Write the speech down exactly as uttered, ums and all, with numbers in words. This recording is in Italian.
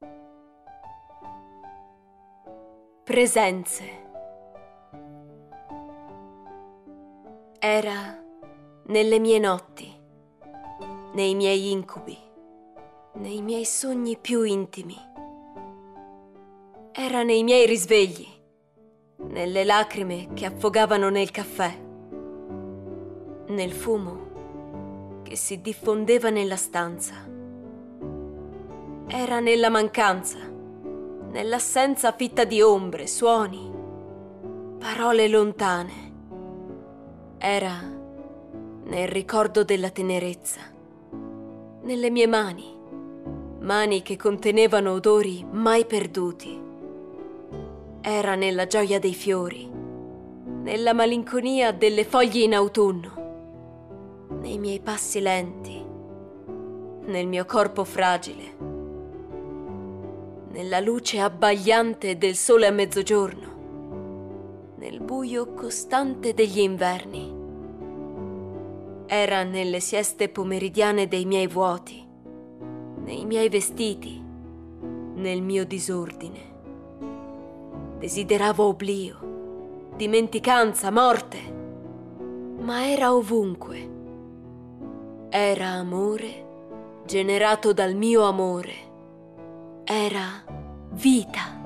Presenze. Era nelle mie notti, nei miei incubi, nei miei sogni più intimi. Era nei miei risvegli, nelle lacrime che affogavano nel caffè, nel fumo che si diffondeva nella stanza. Era nella mancanza, nell'assenza fitta di ombre, suoni, parole lontane. Era nel ricordo della tenerezza, nelle mie mani, mani che contenevano odori mai perduti. Era nella gioia dei fiori, nella malinconia delle foglie in autunno, nei miei passi lenti, nel mio corpo fragile, nella luce abbagliante del sole a mezzogiorno, nel buio costante degli inverni. Era nelle sieste pomeridiane dei miei vuoti, nei miei vestiti, nel mio disordine. Desideravo oblio, dimenticanza, morte, ma era ovunque. Era amore generato dal mio amore. Era vita.